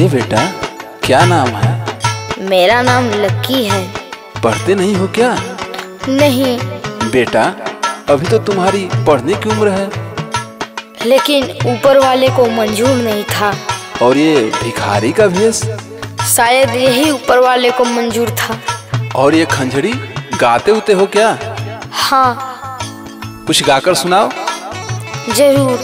बेटा, क्या नाम है? मेरा नाम लक्की है। पढ़ते नहीं हो क्या? नहीं। बेटा, अभी तो तुम्हारी पढ़ने की उम्र है। लेकिन ऊपर वाले को मंजूर नहीं था। और ये भिखारी का भेष? शायद यही ऊपर वाले को मंजूर था। और ये खंजड़ी, गाते उते हो क्या? हाँ। कुछ गाकर सुनाओ। जरूर।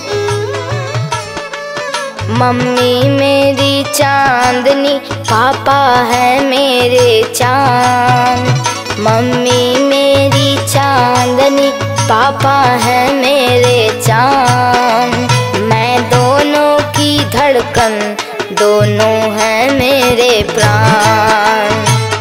मम्मी मेरी चांदनी, पापा है मेरे चांद। मम्मी मेरी चांदनी, पापा है मेरे चांद। मैं दोनों की धड़कन, दोनों हैं मेरे प्राण।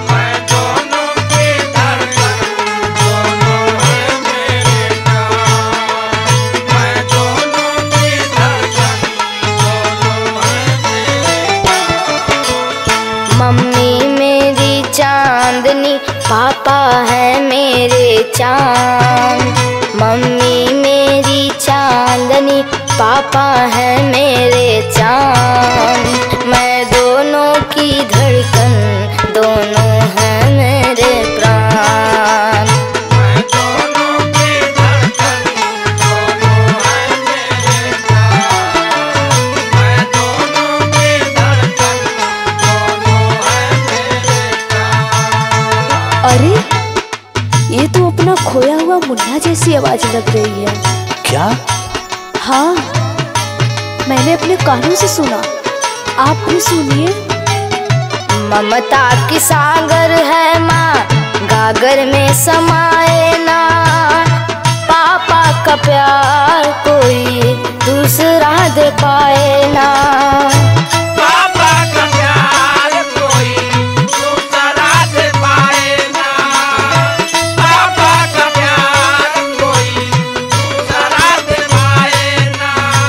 मम्मी मेरी चांदनी, पापा है मेरे चांद। मम्मी मेरी चांदनी, पापा है मेरे चांद। मैं दोनों की धड़कन, दोनों हैं मेरे प्राण। मैं दोनों की धड़कन, दोनों हैं मेरे प्राण। मैं दोनों की धड़कन, दोनों हैं मेरे प्राण। अरे, ये तो अपना खोया हुआ मुन्ना जैसी आवाज लग रही है। क्या? हाँ, मैंने अपने कानों से सुना। आप भी सुनिए। ममता की सागर है माँ, गागर में समाए ना। पापा का प्यार कोई दूसरा दे पाए ना। पापा का प्यार कोई दूसरा दे पाए ना। पापा का प्यार कोई दूसरा दे पाए ना।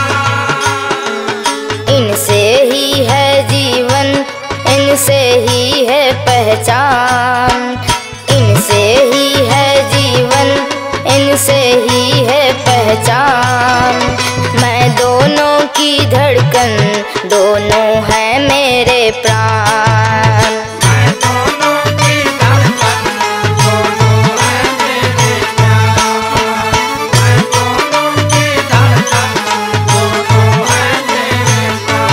इनसे ही है जीवन, इनसे ही है पहचान। इनसे ही है जीवन, इनसे ही है पहचान। मैं दोनों की धड़कन, दोनों हैं मेरे प्राण। मैं दोनों की धड़कन, दोनों हैं मेरे प्राण। मैं दोनों की धड़कन, दोनों हैं मेरे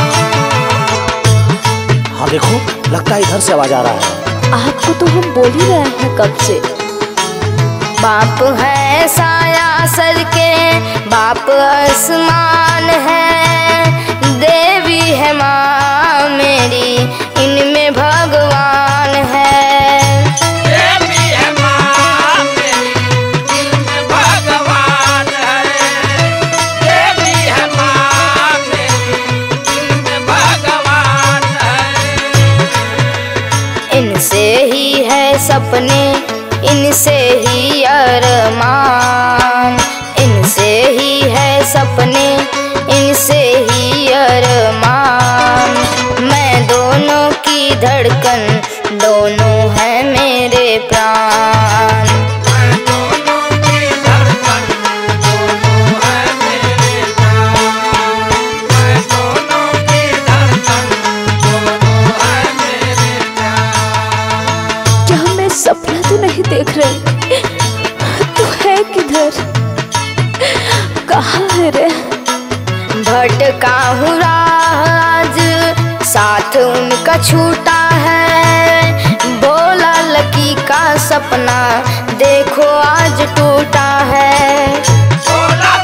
प्राण। हाँ देखो, लगता है इधर से आवाज आ रहा है। आपको तो हम बोल ही रहे हैं कब से। बाप है साया सर के, बाप आसमान है। देवी है माँ मेरी, इनमें भगवान है। देवी है माँ मेरी, इनमें भगवान है। देवी है माँ मेरी, इनमें भगवान है। इनसे ही है सपने, इनसे ही अरमान। इनसे ही है सपने, इनसे ही अरमान। मैं दोनों की धड़कन, दोनों हैं मेरे प्राण। मैं दोनों की धड़कन, दोनों हैं मेरे प्राण। मैं दोनों की धड़कन, दोनों हैं मेरे प्राण। क्या मैं सपना तो नहीं देख रही? तू है किधर? कहाँ है रे? भटका हूँ राज, साथ उनका छूटा है। बोला लकी का सपना, देखो आज टूटा है। बोला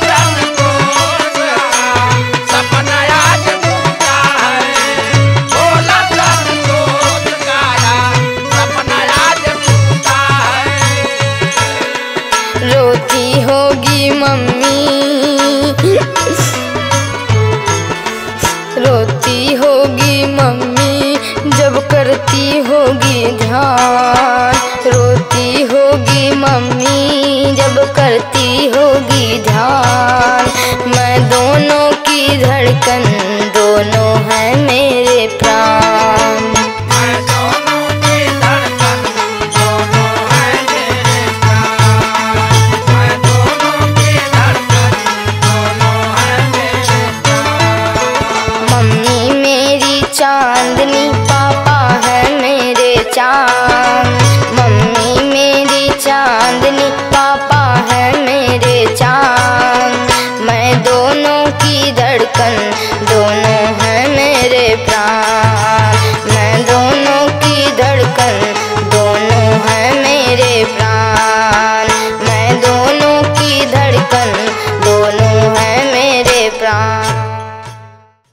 सपना आज टूटा है। बोला सपना आज टूटा है। रोती होगी मम्मी, रोती होगी मम्मी, जब करती होगी ध्यान। रोती होगी मम्मी, जब करती होगी पर